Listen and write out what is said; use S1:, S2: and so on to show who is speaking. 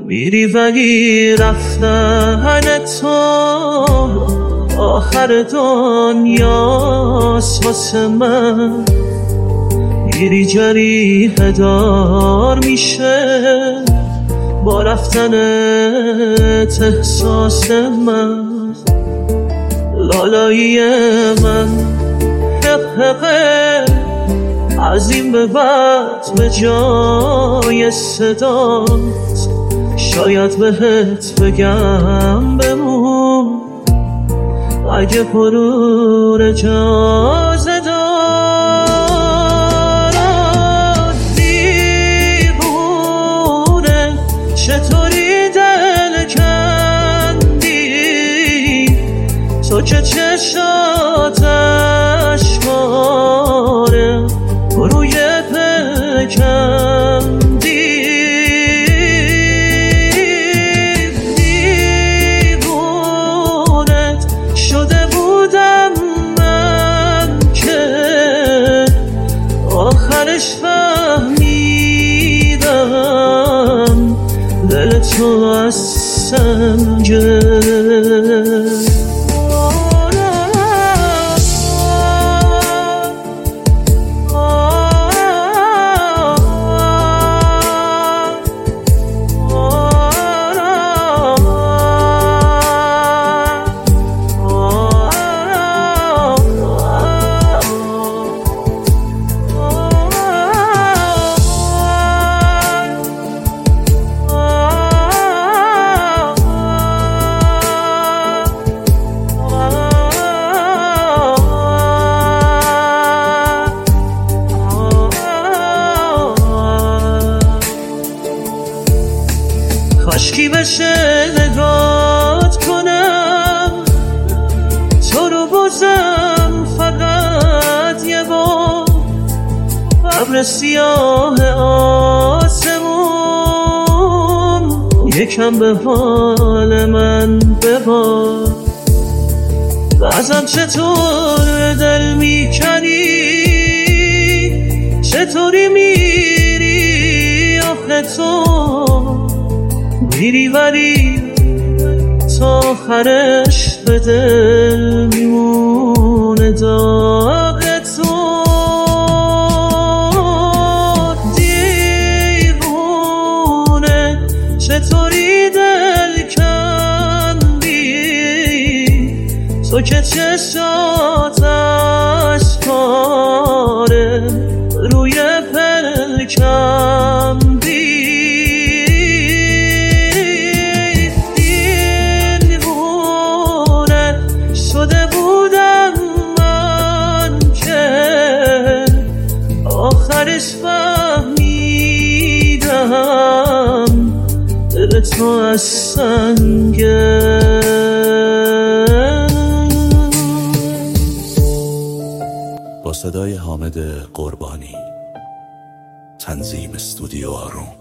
S1: میری ولی رفتن تو آخر دنیاست واسه من. میری جریحه دار میشه با رفتنت احساس من. لالایی من حقه از این به بعد به جای صدات شاید بهت بگم بمون اگه پرور اجازه دارم. دیوونه چطوری دل کندی تو که چشات اشکاره روی پکندی. دیوونت شده بودم من که آخرش فهمیدم دل تو از سنگه. کاشکی بشه نگات کنم تو رو بازم فقط یه بار. ابر سیاه آسمون یکم به حال من ببار. بازم چطور دل میکنی چطوری میری آخه تو میری ولی تا آخرش به دل میمونه داغ تو. دیوونه چطوری دل کندی تو که چشات اشکاره روی پلکندی. آخرش فهمیدم دل تو از سنگه.
S2: با صدای حامد قربانی، تنظیم استودیو آروم.